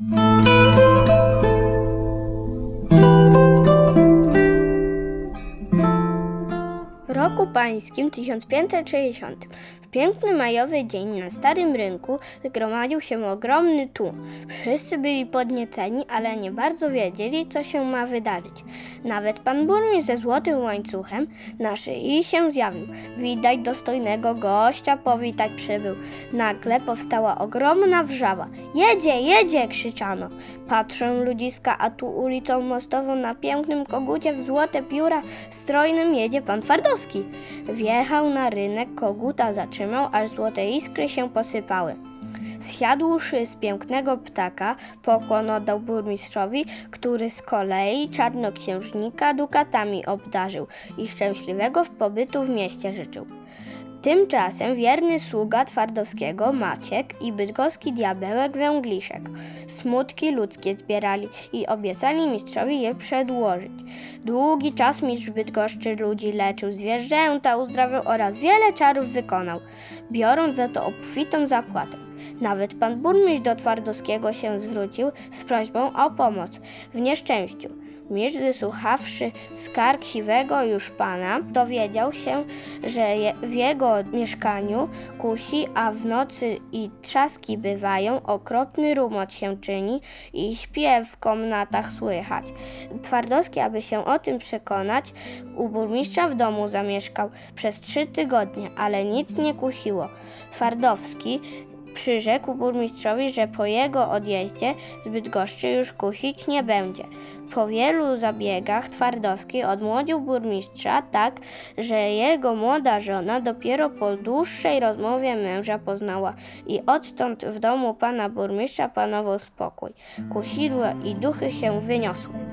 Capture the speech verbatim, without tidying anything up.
W roku pańskim tysiąc pięćset sześćdziesiątym w piękny majowy dzień na Starym Rynku zgromadził się ogromny tłum. Wszyscy byli podnieceni, ale nie bardzo wiedzieli, co się ma wydarzyć. Nawet pan burmistrz ze złotym łańcuchem na szyi się zjawił. Widać dostojnego gościa powitać przybył. Nagle powstała ogromna wrzawa. Jedzie, jedzie! Krzyczano. Patrzą ludziska, a tu ulicą mostową na pięknym kogucie w złote pióra strojnym jedzie pan Twardowski. Wjechał na rynek, koguta zatrzymał, aż złote iskry się posypały. Zsiadłszy z pięknego ptaka, pokłon oddał burmistrzowi, który z kolei czarnoksiężnika dukatami obdarzył i szczęśliwego pobytu w mieście życzył. Tymczasem wierny sługa Twardowskiego Maciek i bydgoski diabełek Węgliszek smutki ludzkie zbierali i obiecali mistrzowi je przedłożyć. Długi czas mistrz Bydgoszczy ludzi leczył, zwierzęta uzdrawiał oraz wiele czarów wykonał, biorąc za to obfitą zapłatę. Nawet pan burmistrz do Twardowskiego się zwrócił z prośbą o pomoc w nieszczęściu. Mistrz, wysłuchawszy skarg siwego już pana, dowiedział się, że je, w jego mieszkaniu kusi, a w nocy i trzaski bywają, okropny rumot się czyni i śpiew w komnatach słychać. Twardowski, aby się o tym przekonać, u burmistrza w domu zamieszkał przez trzy tygodnie, ale nic nie kusiło. Twardowski przyrzekł burmistrzowi, że po jego odjeździe z Bydgoszczy już kusić nie będzie. Po wielu zabiegach Twardowski odmłodził burmistrza tak, że jego młoda żona dopiero po dłuższej rozmowie męża poznała i odtąd w domu pana burmistrza panował spokój. Kusidła i duchy się wyniosły.